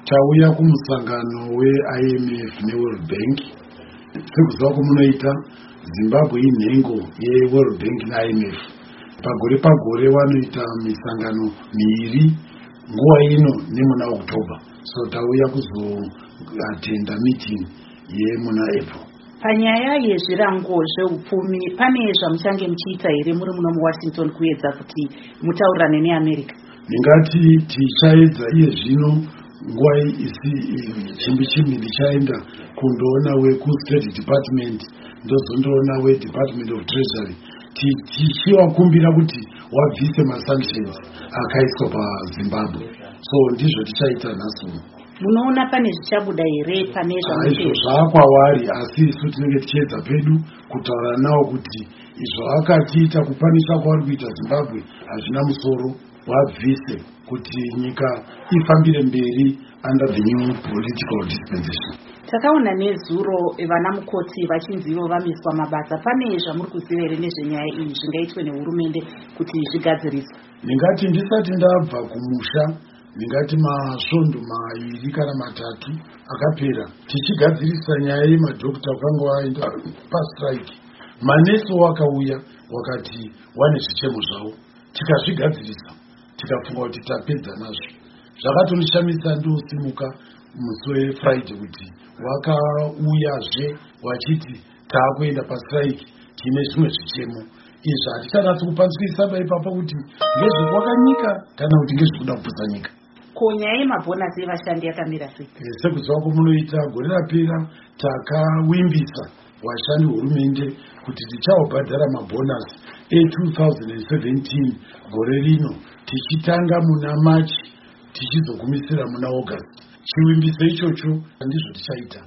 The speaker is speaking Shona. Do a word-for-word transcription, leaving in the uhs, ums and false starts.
Tauya kumusangano we-I M F ne-World Bank. Sekuziva kumunoita Zimbabwe inhengo ye-World Bank na-I M F. Pagore pagore vanoita misangano miiri nguva ino nemuna October. So tauya kuzoatenda meeting yemuna April. Panyaya yezvirango zveupfumi pane zvamuchange muchiita here muri muno muWashington kuedza kuti mutaurirane neAmerica? Ndingati tichaedza iye zvino nguva isi chimbi chimbi ndichaenda kundoona weku-State Department ndozondoona we-Department of Treasury tichivakumbira kuti wabvise masanctions akaiswa paZimbabwe. So ndizvo tichaita nhasi. Munoona pane zvichabuda here pane izvo zvakwavari, asi isu tinenge tichiedza pedu kutaura nawo kuti izvo akatiita kupanisha kwavari kuita Zimbabwe hazvina musoro, wabvise kuti nyika ifambire mberi under the new political dispensation. Takaona nezuro vana mukoti vachinzivo vamiswa mabasa. Pane zvamuri kuziva here nezvenyaya iyi zvingaitwe nehurumende kuti zvigadziriswe? Ndingati ndisati ndabva kumusha, ndingati masvondo mairi kana matatu akapera tichigadzirisa nyaya yemadhokita vakanga vaenda pastrike. Manesi wakauya wakati wane zvichemo zvavo, tikazvigadzirisa tikafunga kuti tapedza nazvo. Zvakatondishamisa ndosimuka musi weFriday kuti wakauyazve wachiti taakuenda pastrike tine zvimwe zvichemo. Izvi hatichanatsi kupanzikisa ipapo kuti ngezvekwakanyika kana kuti ngezvekuda kuputsa nyika. Ko nyaya yemabhonasi evashandi yakamira sei? Sekuziva kwomunoita gore rapera takawimbisa vashandi hurumende kuti tichaobhadhara mabhonasi e-two thousand seventeen gore rino tichitanga muna March tichizogumisira muna August. Chiwimbiso ichocho ndizvo tichaita.